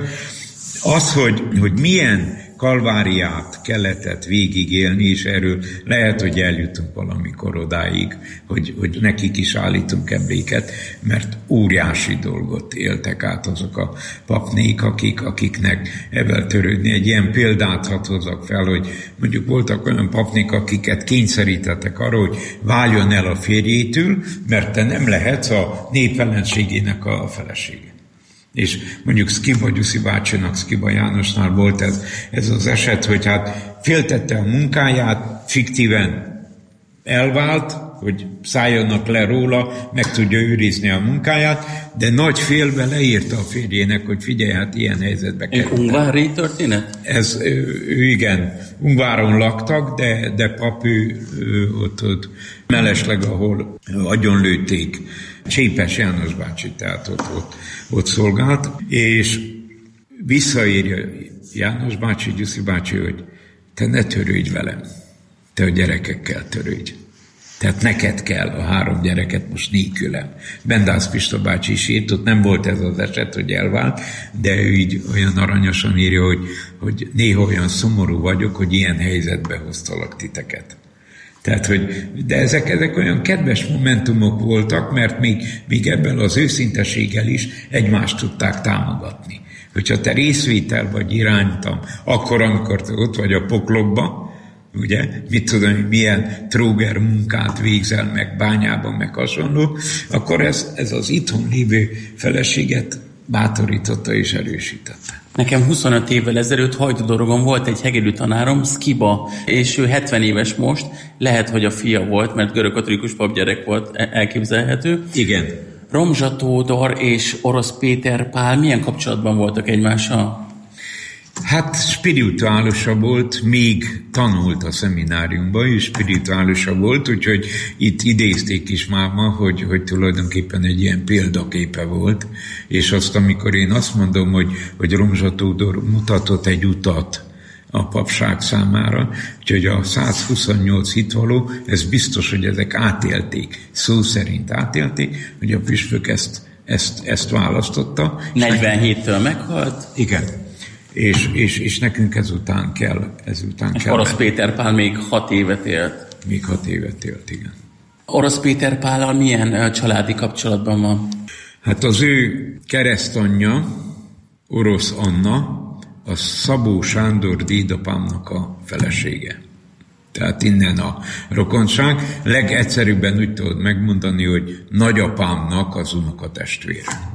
Az, hogy milyen kalváriát kellett végigélni, és erről lehet, hogy eljutunk valamikor odáig, hogy nekik is állítunk emléket, mert óriási dolgot éltek át azok a papnék, akiknek ebben törődni. Egy ilyen példát hadd hozzak fel, hogy mondjuk voltak olyan papnék, akiket kényszerítettek arra, hogy váljon el a férjétől, mert te nem lehetsz a népellenségének a felesége. És mondjuk Szkiba Gyuszi bácsinak, Szkiba Jánosnál volt ez az eset, hogy hát féltette a munkáját, fiktíven elvált, hogy szálljanak le róla, meg tudja őrizni a munkáját, de nagy félbe leírta a férjének, hogy figyelj, hát ilyen helyzetbe került. Egy ungvári történet? Ő igen, Ungváron laktak, de pap ő ott mellesleg, ahol agyonlőtték, Csépes János bácsi, tehát ott szolgált, és visszaírja János bácsi, Gyuszi bácsi, hogy te ne törődj velem, te a gyerekekkel törődj. Tehát neked kell a 3 gyereket most nélkülem. Bendász Pista bácsi is írt, ott nem volt ez az eset, hogy elvált, de ő így olyan aranyosan írja, hogy néha olyan szomorú vagyok, hogy ilyen helyzetbe hoztalak titeket. Tehát, de ezek olyan kedves momentumok voltak, mert még ebben az őszinteséggel is egymást tudták támogatni. Hogyha te részvétel vagy iránytam, akkor, amikor te ott vagy a poklokban, ugye, mit tudom, milyen tróger munkát végzel meg bányában, meg hasonló, akkor ez az itthon lévő feleséget bátorította és erősítette. Nekem 25 évvel ezelőtt Hajdúdorogon volt egy hegedű tanárom, Szkiba, és ő 70 éves most, lehet, hogy a fia volt, mert görögkatolikus papgyerek volt, elképzelhető. Igen. Romzsa Tódor és Orosz Péter Pál milyen kapcsolatban voltak egymással? Hát spirituálusabb volt, még tanult a szemináriumban, és spirituálusabb volt, úgyhogy itt idézték is máma, hogy tulajdonképpen egy ilyen példaképe volt, és azt, amikor én azt mondom, hogy Romzsa Tódor mutatott egy utat a papság számára, úgyhogy a 128 hitvaló, ez biztos, hogy ezek átélték, szó szerint átélték, hogy a püspök ezt választotta. 47-től meghalt. Igen. És nekünk ezután kell. Orosz Péter Pál még 6 évet élt. Még 6 évet élt, igen. Orosz Péter Pállal milyen családi kapcsolatban van? Hát az ő keresztanyja, Orosz Anna, a Szabó Sándor dédapámnak a felesége. Tehát innen a rokonság. Legegyszerűbben úgy tudod megmondani, hogy nagyapámnak az unokatestvére.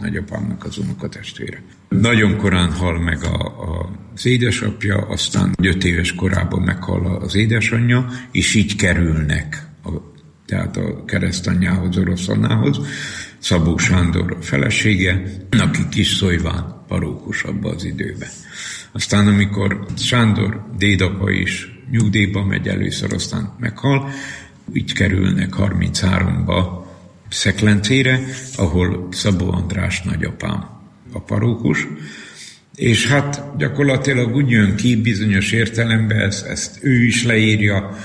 Nagyon korán hal meg az édesapja, aztán 5 éves korában meghal az édesanyja, és így kerülnek tehát a keresztanyjához, Orosz Annához, Szabó Sándor felesége, aki Kis-Szojván parókus abban az időben. Aztán amikor Sándor dédapa is nyugdíjba megy először, aztán meghal, így kerülnek 33-ba Szeklencére, ahol Szabó András nagyapám a parókus, és hát gyakorlatilag úgy jön ki bizonyos értelemben, ezt ő is leírja,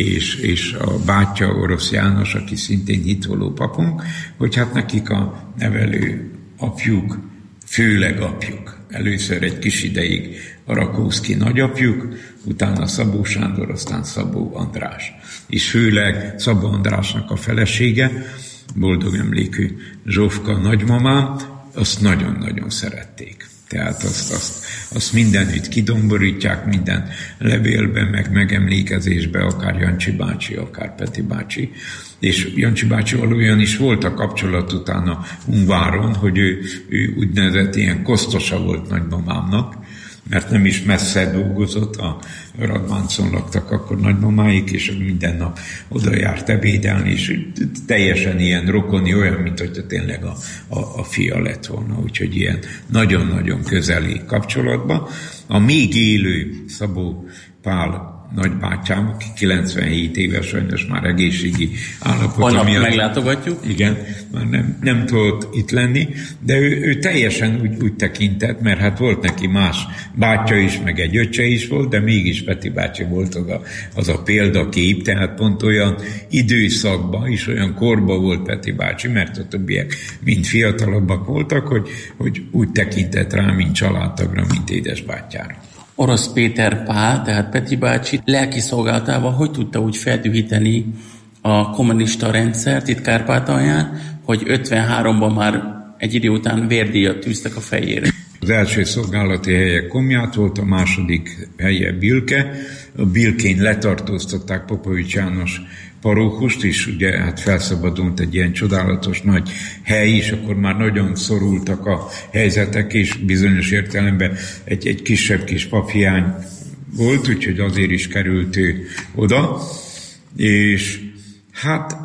és a bátyja Orosz János, aki szintén hitvalló papunk, hogy hát nekik a nevelő apjuk, főleg apjuk, először egy kis ideig a Rakóczki nagyapjuk, utána Szabó Sándor, aztán Szabó András. És főleg Szabó Andrásnak a felesége, boldog emlékű Zsófka nagymamám, azt nagyon-nagyon szerették. Tehát azt mindenütt kidomborítják, minden levélben, meg megemlékezésben, akár Jancsi bácsi, akár Peti bácsi. És Jancsi bácsival olyan is volt a kapcsolat utána Ungváron, hogy ő úgynevezett ilyen kosztosa volt nagymamámnak, mert nem is messze dolgozott, a Radváncon laktak akkor nagymamáik, és minden nap oda járt ebédelni, és teljesen ilyen rokoni, olyan, mint hogy tényleg a fia lett volna, úgyhogy ilyen nagyon-nagyon közeli kapcsolatban. A még élő Szabó Pál nagybátyám, aki 97 éves, sajnos már egészségi állapota miatt. Meglátogatjuk. Igen, már nem tudott itt lenni, de ő teljesen úgy tekintett, mert hát volt neki más bátyja is, meg egy öccse is volt, de mégis Peti bácsi volt az a példakép, tehát pont olyan időszakban és olyan korban volt Peti bácsi, mert a többiek mind fiatalabbak voltak, hogy úgy tekintett rá, mint családtagra, mint édesbátyjára. Orosz Péter Pál, tehát Peti bácsi lelki szolgálatával hogy tudta úgy feldühíteni a kommunista rendszert itt Kárpátalján, hogy 53-ban már egy idő után vérdíjat tűztek a fejére. Az első szolgálati helye Komját volt, a második helye Bilke. A Bilkén letartóztatták Popovics János parókust, és ugye hát felszabadult egy ilyen csodálatos nagy hely, és akkor már nagyon szorultak a helyzetek, és bizonyos értelemben egy kisebb kis paphiány volt, úgyhogy azért is került ő oda. És hát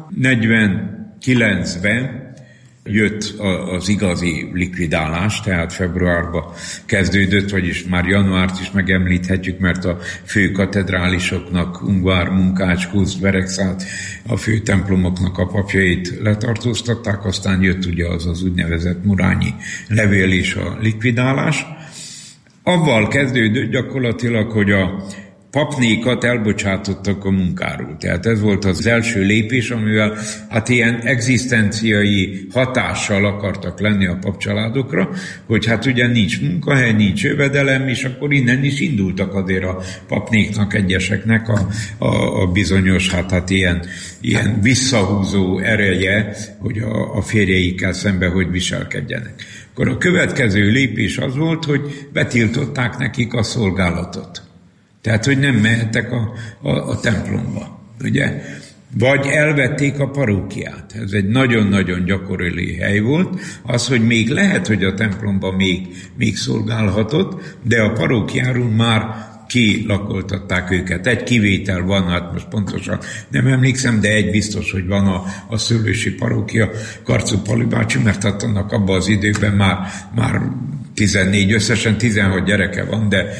49-ben jött az igazi likvidálás, tehát februárban kezdődött, vagyis már januárt is megemlíthetjük, mert a fő katedrálisoknak, Ungvár, Munkács, Kusz, Beregszát, a fő templomoknak a papjait letartóztatták, aztán jött ugye az úgynevezett murányi levél és a likvidálás. Avval kezdődött gyakorlatilag, hogy a papnékat elbocsátottak a munkáról. Tehát ez volt az első lépés, amivel hát ilyen egzisztenciai hatással akartak lenni a papcsaládokra, hogy hát ugye nincs munkahely, nincs jövedelem, és akkor innen is indultak azért a papnéknak, egyeseknek a bizonyos, hát ilyen visszahúzó ereje, hogy a férjeikkel szembe hogy viselkedjenek. Akkor a következő lépés az volt, hogy betiltották nekik a szolgálatot. Tehát, hogy nem mehettek a templomba, ugye? Vagy elvették a parókiát. Ez egy nagyon-nagyon gyakori hely volt. Az, hogy még lehet, hogy a templomba még szolgálhatott, de a parókiáról már kilakoltatták őket. Egy kivétel van, hát most pontosan nem emlékszem, de egy biztos, hogy van a szőlősi parókia, Karczó Pali bácsi, mert hát annak abban az időben már 14, összesen 16 gyereke van, de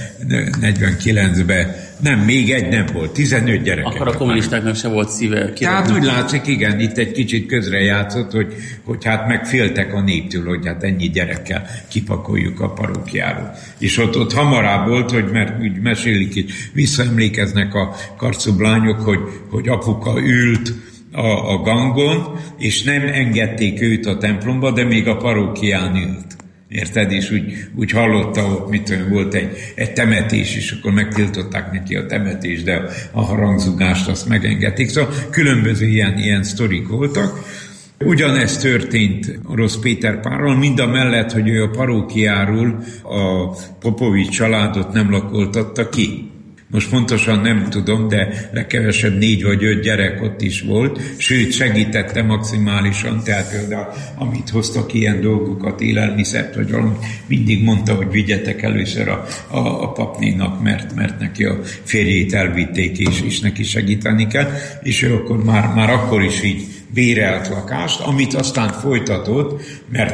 49-ben nem, még egy nem volt, 15 gyereke. Akkor a kommunistáknak se volt szíve. Tehát úgy látszik, igen, itt egy kicsit közrejátszott, hogy hát megféltek a néptől, hogy hát ennyi gyerekkel kipakoljuk a parókiáról. És ott hamarabb volt, hogy mert úgy mesélik itt, visszaemlékeznek a karcub lányok, hogy apuka ült a gangon, és nem engedték őt a templomba, de még a parókián ült. Érted? És úgy hallotta, ott mit tudom, volt egy temetés, és akkor megtiltották neki a temetést, de a harangzugást azt megengedték. Szóval különböző ilyen sztorik voltak. Ugyanez történt Orosz Péter Pálral, mind a mellett, hogy ő a parókiáról a Popovics családot nem lakoltatta ki. Most pontosan nem tudom, de legkevesebb 4 vagy 5 gyerek ott is volt, sőt segítette maximálisan, tehát például amit hoztak ilyen dolgokat, élelmiszert vagy valami, mindig mondta, hogy vigyetek először a papnénak, mert neki a férjét elvitték, és neki segíteni kell, és ő akkor már akkor is így bérelt lakást, amit aztán folytatott, mert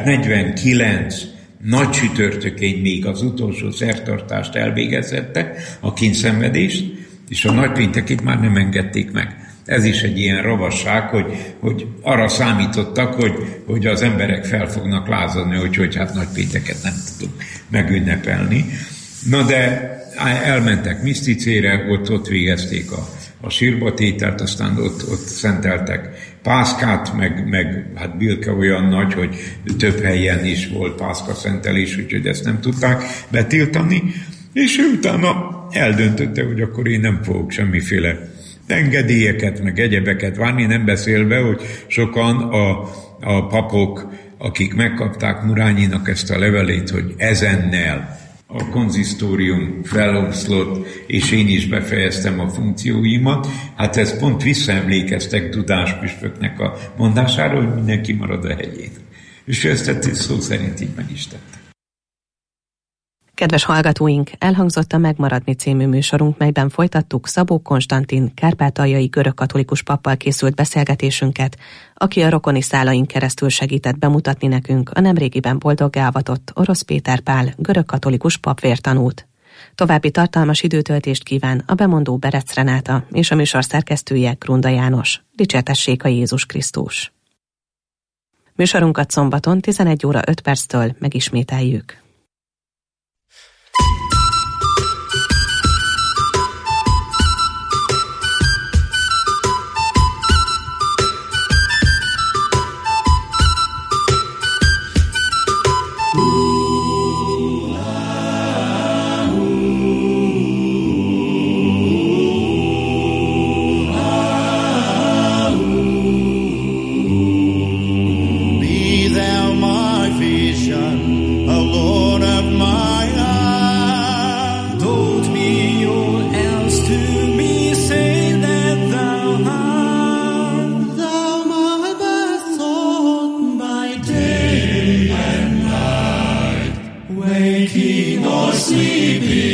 49 nagy csütörtökén még az utolsó szertartást elvégezette, a kínszenvedést, és a nagypéntekét már nem engedték meg. Ez is egy ilyen ravasság, hogy arra számítottak, hogy az emberek fel fognak lázadni, hogy hát nagypénteket nem tudunk megünnepelni. Na de elmentek Miszticére, ott végezték a sírbatételt, aztán ott szenteltek Pászkát, meg hát Bilke olyan nagy, hogy több helyen is volt Pászka szentelés, úgyhogy ezt nem tudták betiltani, és ő utána eldöntötte, hogy akkor én nem fogok semmiféle engedélyeket, meg egyebeket várni, nem beszélve, hogy sokan a papok, akik megkapták Murányinak ezt a levelét, hogy ezennel a konzisztórium feloszlott, és én is befejeztem a funkcióimat. Hát ez pont visszaemlékeztek Dudás püspöknek a mondására, hogy mindenki marad a hegyén. És ezt szó szerint így meg is tette. Kedves hallgatóink, elhangzott a Megmaradni című műsorunk, melyben folytattuk Szabó Konstantin kárpátaljai görögkatolikus pappal készült beszélgetésünket, aki a rokoni szálain keresztül segített bemutatni nekünk a nemrégiben boldoggá avatott Orosz Péter Pál görögkatolikus papvértanút. További tartalmas időtöltést kíván a bemondó Berec Renáta és a műsor szerkesztője Grunda János. Dicsértessék a Jézus Krisztus! Műsorunkat szombaton 11 óra 5 perctől megismételjük. Waking or sleeping.